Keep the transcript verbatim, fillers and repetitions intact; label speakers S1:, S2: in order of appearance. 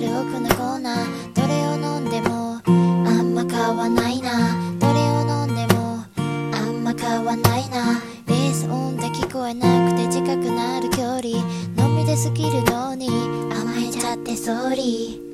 S1: る奥のコーナー、どれを飲んでもあんま変わんないな、どれを飲んでもあんま変わんないな。ベース音で聞こえなくて近くなる距離、飲みで過ぎるのに甘えちゃってソーリー。